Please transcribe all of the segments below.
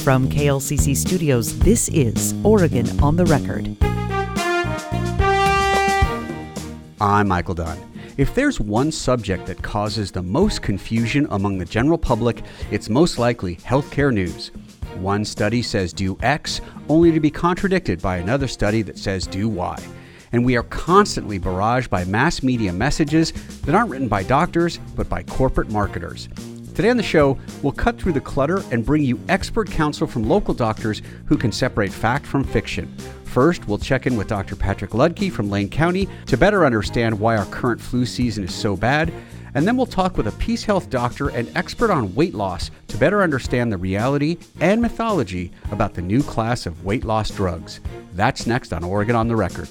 From KLCC Studios, this is Oregon on the Record. I'm Michael Dunn. If there's one subject that causes the most confusion among the general public, it's most likely healthcare news. One study says do X, only to be contradicted by another study that says do Y. And we are constantly barraged by mass media messages that aren't written by doctors, but by corporate marketers. Today on the show, we'll cut through the clutter and bring you expert counsel from local doctors who can separate fact from fiction. First, we'll check in with Dr. Patrick Ludke from Lane County to better understand why our current flu season is so bad. And then we'll talk with a Peace Health doctor and expert on weight loss to better understand the reality and mythology about the new class of weight loss drugs. That's next on Oregon on the Record.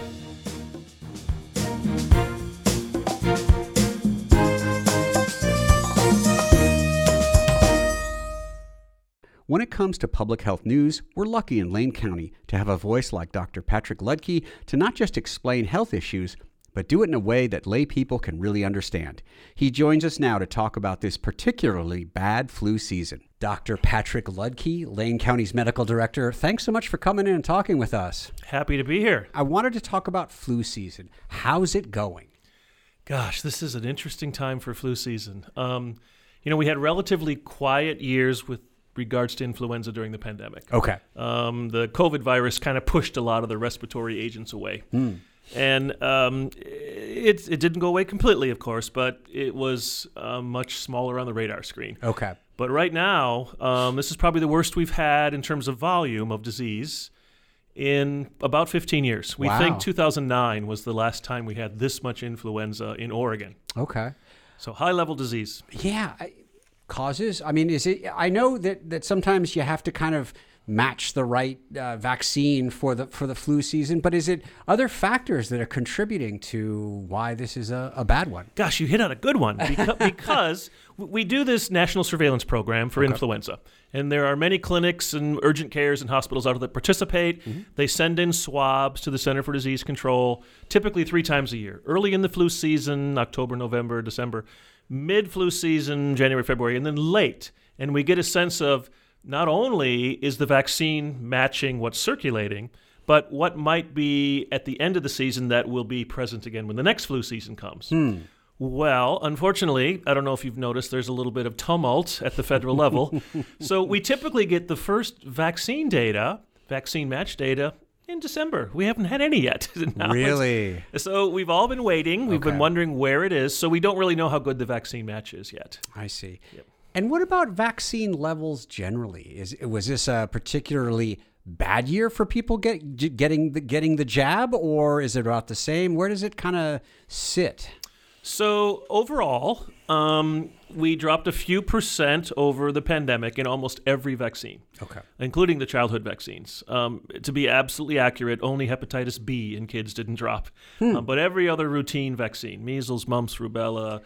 When it comes to public health news, we're lucky in Lane County to have a voice like Dr. Patrick Ludke to not just explain health issues, but do it in a way that lay people can really understand. He joins us now to talk about this particularly bad flu season. Dr. Patrick Ludke, Lane County's medical director, thanks so much for coming in and talking with us. Happy to be here. I wanted to talk about flu season. How's it going? Gosh, this is an interesting time for flu season. We had relatively quiet years with regards to influenza during the pandemic. Okay. The COVID virus kind of pushed a lot of the respiratory agents away. And it didn't go away completely, of course, but it was much smaller on the radar screen. Okay. But right now, this is probably the worst we've had in terms of volume of disease in about 15 years. We think 2009 was the last time we had this much influenza in Oregon. Okay. So high-level disease. Yeah. Causes? I mean, is it? I know that sometimes you have to kind of match the right vaccine for the flu season, but is it other factors that are contributing to why this is a bad one? Gosh, you hit on a good one because we do this national surveillance program for influenza, and there are many clinics and urgent cares and hospitals out there that participate. Mm-hmm. They send in swabs to the Center for Disease Control, typically 3 times a year, early in the flu season, October, November, December, mid-flu season, January, February, and then late. And we get a sense of not only is the vaccine matching what's circulating, but what might be at the end of the season that will be present again when the next flu season comes. Well, unfortunately, I don't know if you've noticed, there's a little bit of tumult at the federal level. So we typically get the first vaccine match data, in December. We haven't had any yet. Really? So we've all been waiting. We've been wondering where it is. So we don't really know how good the vaccine match is yet. I see. Yep. And what about vaccine levels generally? Was this a particularly bad year for people getting the jab, or is it about the same? Where does it kind of sit? So overall, we dropped a few percent over the pandemic in almost every vaccine, including the childhood vaccines. To be absolutely accurate, only hepatitis B in kids didn't drop. But every other routine vaccine, measles, mumps, rubella,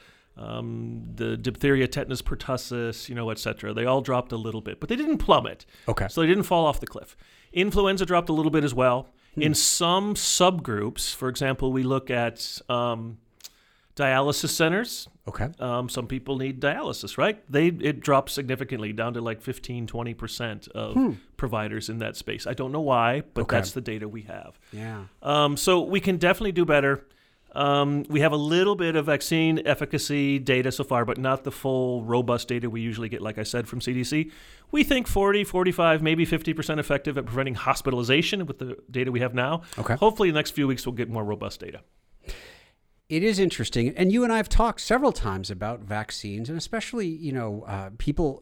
the diphtheria, tetanus, pertussis, et cetera, they all dropped a little bit, but they didn't plummet. So they didn't fall off the cliff. Influenza dropped a little bit as well. In some subgroups, for example, we look at dialysis centers. Some people need dialysis, right? It dropped significantly down to like 15-20% of providers in that space. I don't know why, but that's the data we have. Yeah. So we can definitely do better. We have a little bit of vaccine efficacy data so far, but not the full robust data we usually get, like I said, from CDC. We think 40, 45, maybe 50% effective at preventing hospitalization with the data we have now. Hopefully in the next few weeks we'll get more robust data. It is interesting, and you and I have talked several times about vaccines, and especially, people,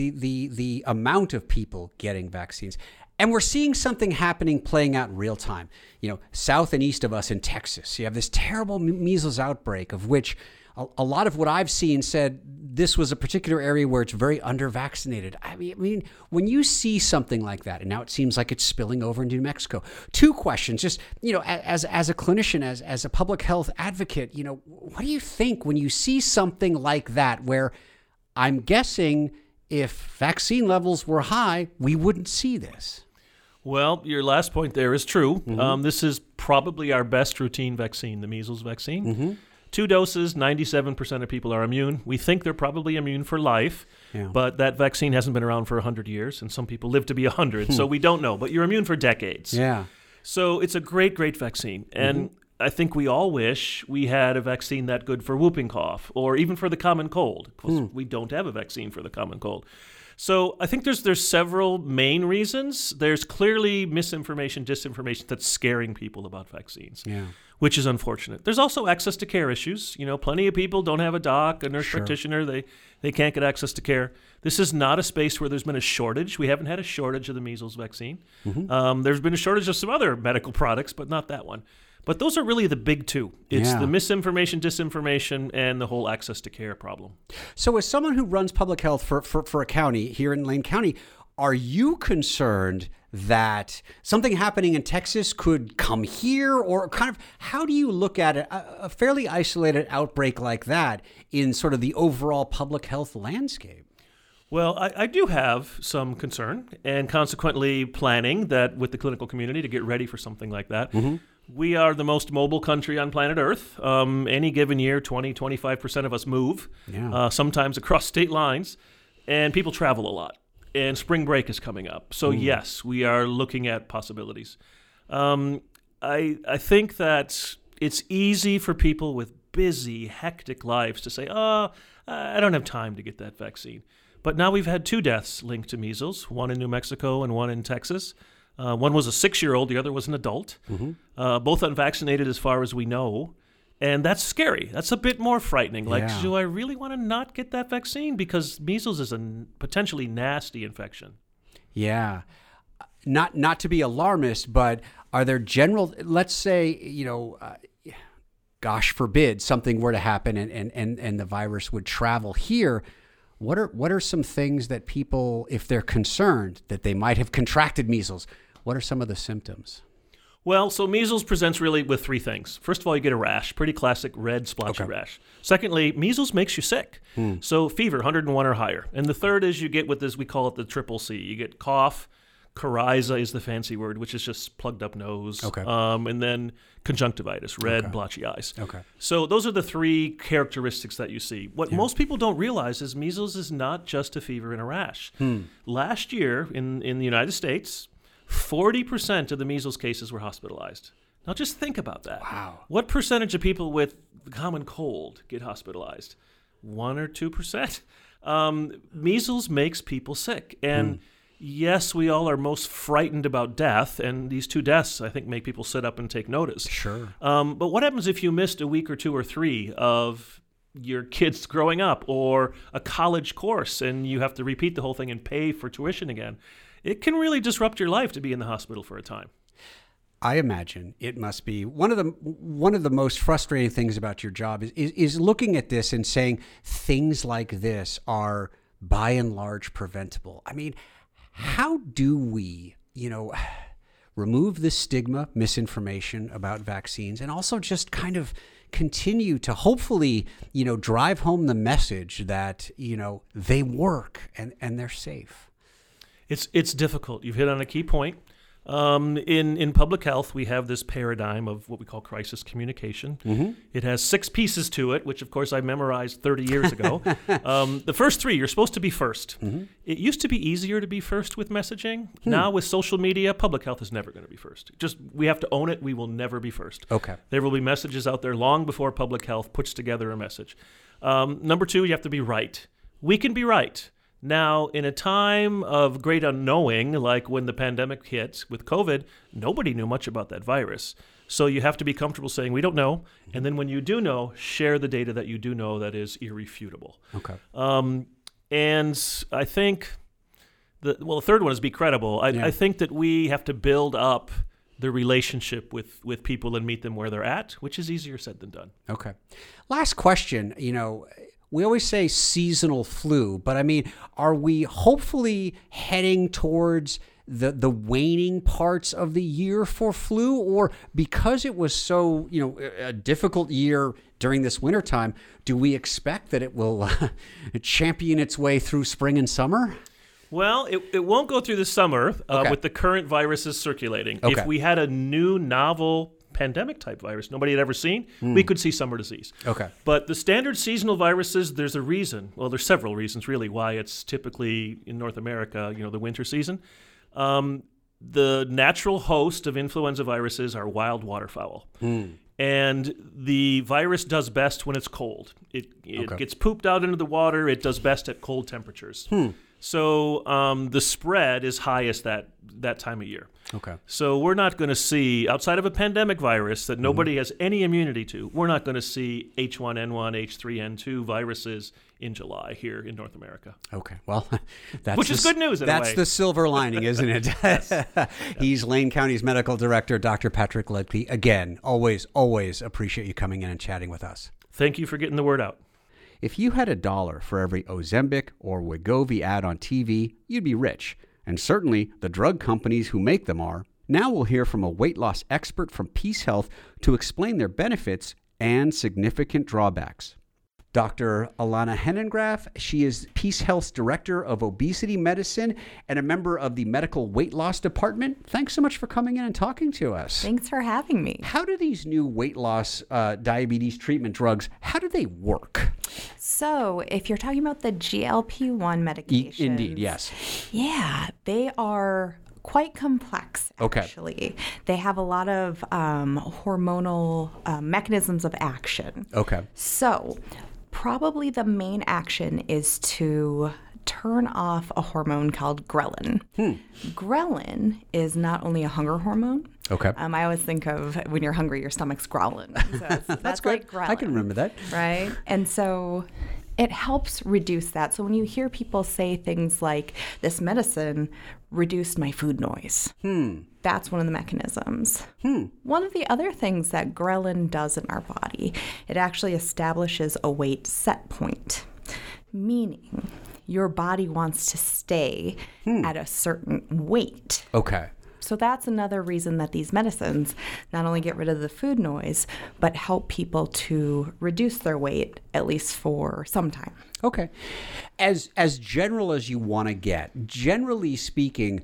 the amount of people getting vaccines. And we're seeing something playing out in real time. South and east of us in Texas, you have this terrible measles outbreak, of which a lot of what I've seen said this was a particular area where it's very under-vaccinated. I mean, when you see something like that, and now it seems like it's spilling over into New Mexico, 2 questions, just, as a clinician, as a public health advocate, what do you think when you see something like that, where I'm guessing if vaccine levels were high, we wouldn't see this? Well, your last point there is true. This is probably our best routine vaccine, the measles vaccine. 2 doses, 97% of people are immune. We think they're probably immune for life, but that vaccine hasn't been around for 100 years, and some people live to be 100, so we don't know. But you're immune for decades. Yeah. So it's a great, great vaccine. And I think we all wish we had a vaccine that good for whooping cough or even for the common cold. Because we don't have a vaccine for the common cold. So I think there's several main reasons. There's clearly misinformation, disinformation that's scaring people about vaccines, which is unfortunate. There's also access to care issues. Plenty of people don't have a doc, a nurse practitioner. They can't get access to care. This is not a space where there's been a shortage. We haven't had a shortage of the measles vaccine. There's been a shortage of some other medical products, but not that one. But those are really the big two. It's the misinformation, disinformation, and the whole access to care problem. So as someone who runs public health for a county here in Lane County, are you concerned that something happening in Texas could come here? Or kind of how do you look at it, a fairly isolated outbreak like that in sort of the overall public health landscape? Well, I do have some concern and consequently planning that with the clinical community to get ready for something like that. We are the most mobile country on planet Earth. Any given year, 25% of us move, sometimes across state lines, and people travel a lot. And spring break is coming up. So yes, we are looking at possibilities. I think that it's easy for people with busy, hectic lives to say, I don't have time to get that vaccine. But now we've had 2 deaths linked to measles, one in New Mexico and one in Texas. One was a 6-year-old, the other was an adult, both unvaccinated as far as we know. And that's scary. That's a bit more frightening. Do I really want to not get that vaccine? Because measles is a potentially nasty infection. Yeah. Not to be alarmist, but are there let's say, gosh forbid, something were to happen and the virus would travel here. What are some things that people, if they're concerned that they might have contracted measles, what are some of the symptoms? Well, so measles presents really with 3 things. First of all, you get a rash, pretty classic red splotchy rash. Secondly, measles makes you sick. So fever, 101 or higher. And the third is you get what we call it the triple C. You get cough, coryza is the fancy word, which is just plugged up nose. And then conjunctivitis, red blotchy eyes. So those are the 3 characteristics that you see. What most people don't realize is measles is not just a fever and a rash. Last year in the United States, 40% of the measles cases were hospitalized. Now just think about that. Wow. What percentage of people with the common cold get hospitalized? 1 or 2%? Measles makes people sick. And yes, we all are most frightened about death, and these 2 deaths, I think, make people sit up and take notice. Sure. But what happens if you missed a week or 2 or 3 of your kids growing up or a college course and you have to repeat the whole thing and pay for tuition again? It can really disrupt your life to be in the hospital for a time. I imagine it must be one of the most frustrating things about your job is looking at this and saying things like this are by and large preventable. I mean, how do we, remove the stigma, misinformation about vaccines, and also just kind of continue to hopefully, drive home the message that, they work and they're safe? It's difficult. You've hit on a key point. In public health, we have this paradigm of what we call crisis communication. It has 6 pieces to it, which, of course, I memorized 30 years ago. The first 3, you're supposed to be first. It used to be easier to be first with messaging. Now, with social media, public health is never going to be first. We have to own it. We will never be first. There will be messages out there long before public health puts together a message. Number 2, you have to be right. We can be right. Now, in a time of great unknowing, like when the pandemic hit with COVID, nobody knew much about that virus. So you have to be comfortable saying, we don't know. And then when you do know, share the data that you do know that is irrefutable. And I think, the third one is be credible. I think that we have to build up the relationship with people and meet them where they're at, which is easier said than done. Last question, we always say seasonal flu, but I mean, are we hopefully heading towards the waning parts of the year for flu? Or because it was so, a difficult year during this wintertime, do we expect that it will champion its way through spring and summer? Well, it won't go through the summer with the current viruses circulating. If we had a new novel pandemic type virus nobody had ever seen, we could see summer disease. Okay. But the standard seasonal viruses, there's a reason. Well, there's several reasons really why it's typically in North America, the winter season. The natural host of influenza viruses are wild waterfowl. And the virus does best when it's cold. It gets pooped out into the water. It does best at cold temperatures. So the spread is highest that time of year. Okay. So we're not going to see, outside of a pandemic virus that nobody has any immunity to, we're not going to see H1N1, H3N2 viruses in July here in North America. Okay. Well, which is good news in a way. That's the silver lining, isn't it? Yes. He's Lane County's medical director, Dr. Patrick Ledke. Again, always appreciate you coming in and chatting with us. Thank you for getting the word out. If you had $1 for every Ozempic or Wegovy ad on TV, you'd be rich. And certainly the drug companies who make them are. Now we'll hear from a weight loss expert from Peace Health to explain their benefits and significant drawbacks. Dr. Alana Henengraf, she is Peace Health's Director of Obesity Medicine and a member of the Medical Weight Loss Department. Thanks so much for coming in and talking to us. Thanks for having me. How do these new weight loss diabetes treatment drugs, how do they work? So if you're talking about the GLP-1 medications. Indeed, yes. Yeah, they are quite complex, actually. Okay. They have a lot of hormonal mechanisms of action. Okay. So probably the main action is to turn off a hormone called ghrelin. Ghrelin is not only a hunger hormone. Okay. I always think of when you're hungry, your stomach's growling. So that's good. Like ghrelin. I can remember that. Right? And so it helps reduce that. So when you hear people say things like, this medicine reduced my food noise, that's one of the mechanisms. One of the other things that ghrelin does in our body, it actually establishes a weight set point, meaning your body wants to stay at a certain weight. Okay. So that's another reason that these medicines not only get rid of the food noise, but help people to reduce their weight, at least for some time. Okay. As general as you want to get, generally speaking,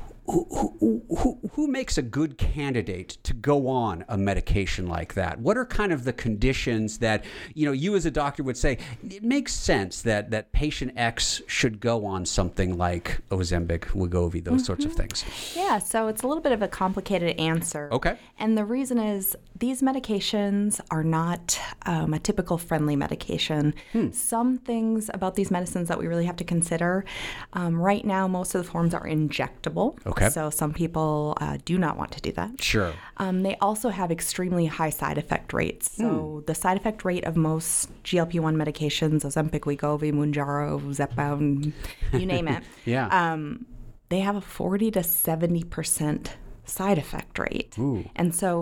who makes a good candidate to go on a medication like that? What are kind of the conditions that, you as a doctor would say, it makes sense that patient X should go on something like Ozempic, Wegovy, those sorts of things? Yeah, so it's a little bit of a complicated answer. Okay. And the reason is these medications are not a typical friendly medication. Some things about these medicines that we really have to consider. Right now, most of the forms are injectable. Okay. So some people do not want to do that. Sure. They also have extremely high side effect rates. So the side effect rate of most GLP-1 medications, Ozempic, Wegovy, Mounjaro, Zepbound, you name it. Yeah. They have a 40 to 70% side effect rate. Ooh. And so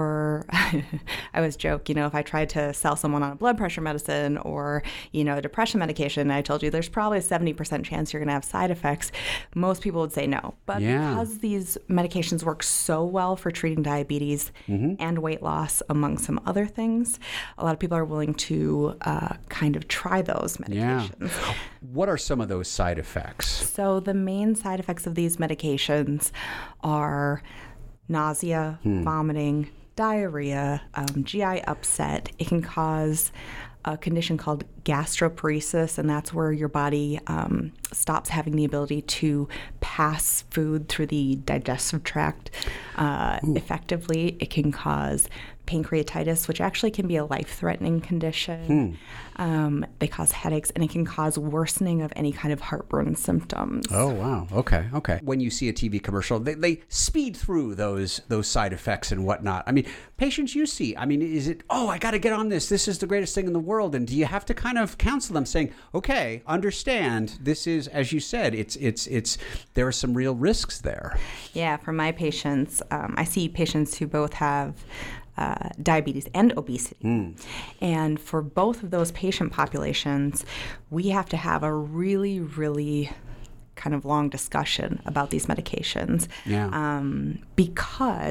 I always joke, if I tried to sell someone on a blood pressure medicine or, a depression medication, I told you there's probably a 70% chance you're going to have side effects. Most people would say no. But because these medications work so well for treating diabetes and weight loss, among some other things, a lot of people are willing to kind of try those medications. Yeah. What are some of those side effects? So the main side effects of these medications are nausea, vomiting, diarrhea, GI upset. It can cause a condition called gastroparesis, and that's where your body stops having the ability to pass food through the digestive tract effectively. It can cause pancreatitis, which actually can be a life-threatening condition. They cause headaches, and it can cause worsening of any kind of heartburn symptoms. Oh, wow. Okay. When you see a TV commercial, they speed through those side effects and whatnot. I mean, patients you see, is it, I got to get on this. This is the greatest thing in the world. And do you have to kind of counsel them saying, okay, understand, this is, as you said, it's there are some real risks there. Yeah, for my patients, I see patients who both have diabetes and obesity. And for both of those patient populations, we have to have a really, really kind of long discussion about these medications. Yeah. Because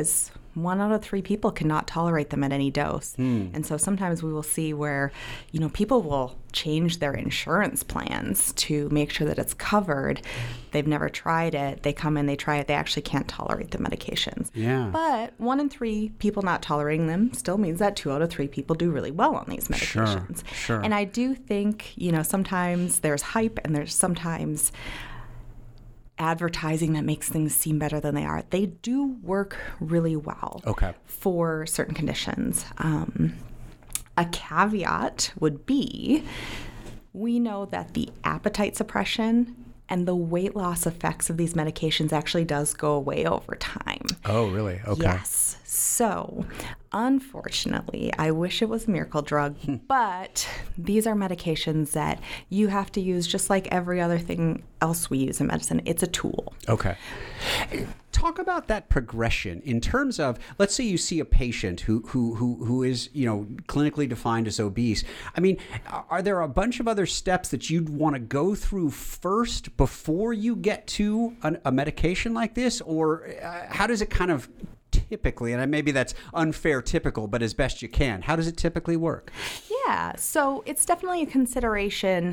1 out of 3 people cannot tolerate them at any dose. And so sometimes we will see where, people will change their insurance plans to make sure that it's covered. They've never tried it. They come in, they try it. They actually can't tolerate the medications. Yeah. But 1 in 3 people not tolerating them still means that 2 out of 3 people do really well on these medications. Sure. And I do think, sometimes there's hype and there's sometimes advertising that makes things seem better than they are. They do work really well for certain conditions. A caveat would be, we know that the appetite suppression and the weight loss effects of these medications actually does go away over time. Oh, really? Okay. Yes. So, unfortunately, I wish it was a miracle drug, but these are medications that you have to use just like every other thing else we use in medicine. It's a tool. Okay. Talk about that progression in terms of, let's say you see a patient who is, clinically defined as obese. I mean, are there a bunch of other steps that you'd want to go through first before you get to a medication like this? Or how does it kind of typically, and maybe that's unfair typical, but as best you can, how does it typically work? Yeah, so it's definitely a consideration.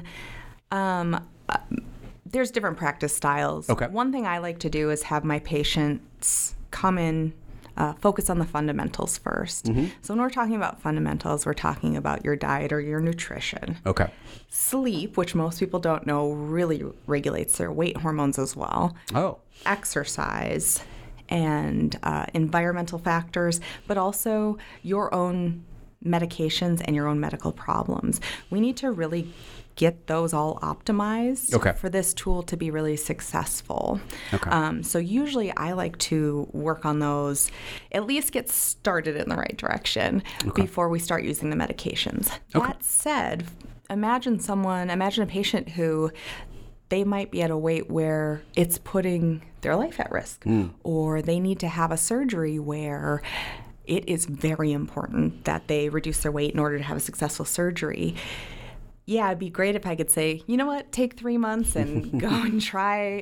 There's different practice styles. Okay. One thing I like to do is have my patients come in, focus on the fundamentals first. So when we're talking about fundamentals, we're talking about your diet or your nutrition. Okay. Sleep, which most people don't know really regulates their weight hormones as well. Oh. Exercise and environmental factors, but also your own medications and your own medical problems. We need to really get those all optimized for this tool to be really successful. So usually I like to work on those, at least get started in the right direction before we start using the medications. That said, imagine a patient who they might be at a weight where it's putting their life at risk, or they need to have a surgery where it is very important that they reduce their weight in order to have a successful surgery. Yeah, it'd be great if I could say, you know what, take 3 months and go and try,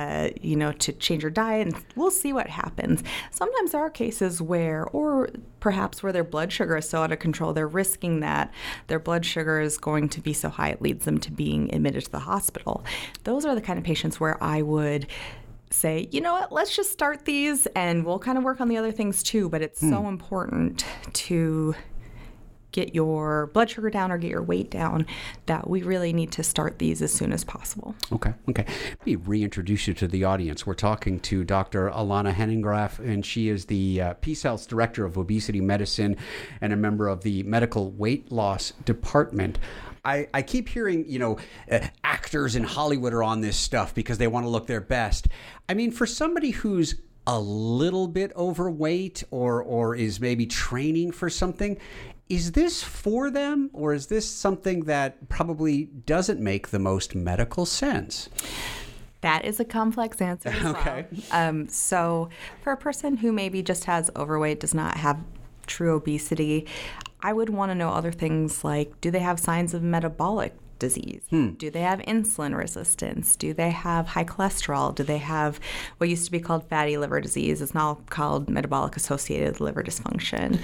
to change your diet, and we'll see what happens. Sometimes there are cases where, or perhaps where their blood sugar is so out of control, they're risking that their blood sugar is going to be so high it leads them to being admitted to the hospital. Those are the kind of patients where I would say, you know what, let's just start these and we'll kind of work on the other things too, but it's so important to get your blood sugar down or get your weight down that we really need to start these as soon as possible. Okay. Let me reintroduce you to the audience. We're talking to Dr. Alana Henningraf, and she is the PeaceHealth's Director of Obesity Medicine and a member of the Medical Weight Loss Department. I keep hearing, actors in Hollywood are on this stuff because they want to look their best. I mean, for somebody who's a little bit overweight or is maybe training for something, is this for them, or is this something that probably doesn't make the most medical sense? That is a complex answer as well. So for a person who maybe just has overweight, does not have true obesity, I would want to know other things like, do they have signs of metabolic disease? Do they have insulin resistance? Do they have high cholesterol? Do they have what used to be called fatty liver disease? It's now called metabolic associated liver dysfunction.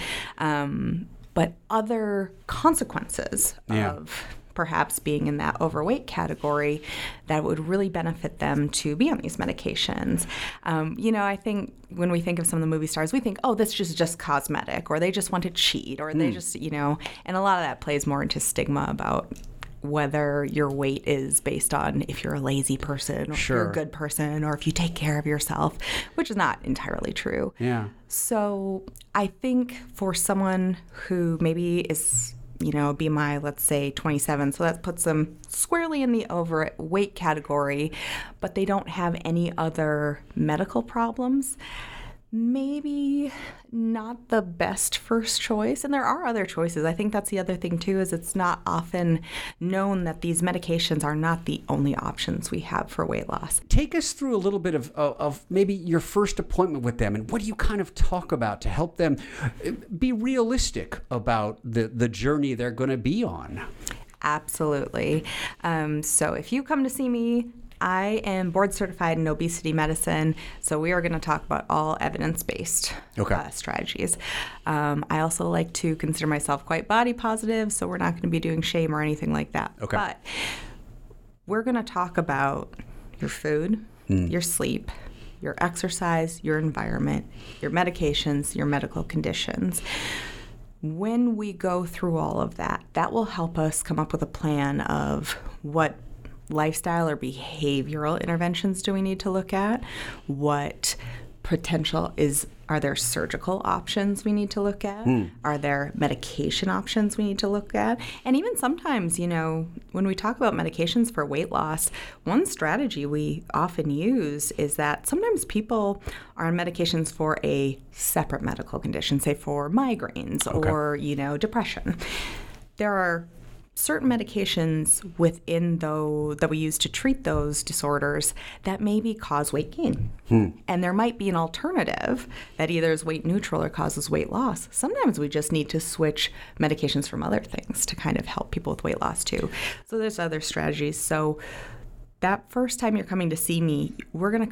But other consequences of perhaps being in that overweight category that would really benefit them to be on these medications. I think when we think of some of the movie stars, we think, oh, this is just cosmetic, or they just want to cheat, or they just, and a lot of that plays more into stigma about whether your weight is based on if you're a lazy person or if you're a good person or if you take care of yourself, which is not entirely true. Yeah. So I think for someone who maybe is, BMI, let's say 27, so that puts them squarely in the overweight category, but they don't have any other medical problems, maybe not the best first choice. And there are other choices. I think that's the other thing too, is it's not often known that these medications are not the only options we have for weight loss. Take us through a little bit of maybe your first appointment with them, and what do you kind of talk about to help them be realistic about the journey they're going to be on? Absolutely. So if you come to see me, I am board certified in obesity medicine, so we are going to talk about all evidence-based strategies. I also like to consider myself quite body positive, so we're not going to be doing shame or anything like that. Okay. But we're going to talk about your food, your sleep, your exercise, your environment, your medications, your medical conditions. When we go through all of that, that will help us come up with a plan of what lifestyle or behavioral interventions do we need to look at, what are there surgical options we need to look at? Are there medication options we need to look at? And even sometimes, when we talk about medications for weight loss, one strategy we often use is that sometimes people are on medications for a separate medical condition, say for migraines or, depression. There are certain medications within that we use to treat those disorders that maybe cause weight gain. And there might be an alternative that either is weight neutral or causes weight loss. Sometimes we just need to switch medications from other things to kind of help people with weight loss too. So there's other strategies. So that first time you're coming to see me, we're going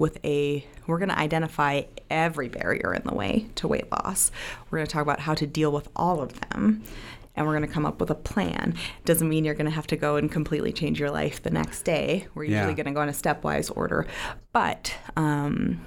to identify every barrier in the way to weight loss. We're going to talk about how to deal with all of them. And we're going to come up with a plan. Doesn't mean you're going to have to go and completely change your life the next day. We're usually going to go in a stepwise order. But one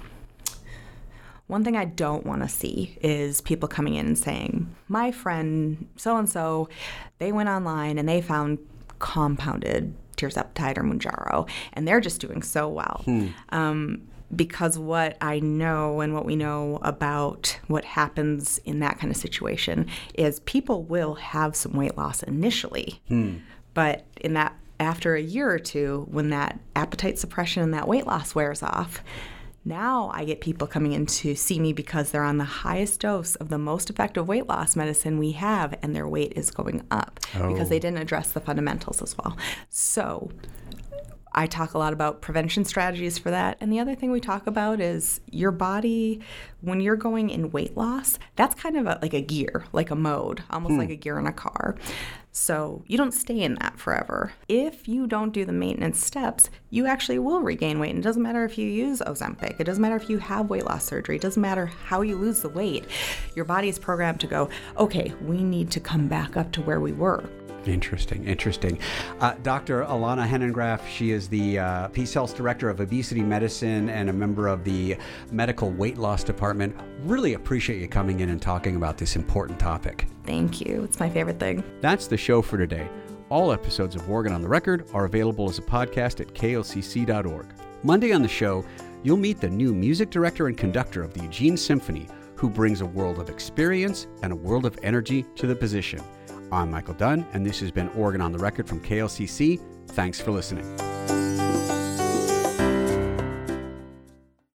thing I don't want to see is people coming in and saying, my friend so-and-so, they went online and they found compounded tirzepatide or Mounjaro, and they're just doing so well. Because what I know and what we know about what happens in that kind of situation is people will have some weight loss initially. But after a year or two, when that appetite suppression and that weight loss wears off, now I get people coming in to see me because they're on the highest dose of the most effective weight loss medicine we have, and their weight is going up because they didn't address the fundamentals as well. So I talk a lot about prevention strategies for that. And the other thing we talk about is your body, when you're going in weight loss, that's kind of like a gear, like a mode, almost like a gear in a car. So you don't stay in that forever. If you don't do the maintenance steps, you actually will regain weight. And it doesn't matter if you use Ozempic. It doesn't matter if you have weight loss surgery. It doesn't matter how you lose the weight. Your body is programmed to go, okay, we need to come back up to where we were. Interesting. Dr. Alana Henengraf, she is the Peace Health Director of Obesity Medicine and a member of the Medical Weight Loss Department. Really appreciate you coming in and talking about this important topic. Thank you. It's my favorite thing. That's the show for today. All episodes of Oregon on the Record are available as a podcast at klcc.org. Monday on the show, you'll meet the new music director and conductor of the Eugene Symphony, who brings a world of experience and a world of energy to the position. I'm Michael Dunn, and this has been Oregon on the Record from KLCC. Thanks for listening.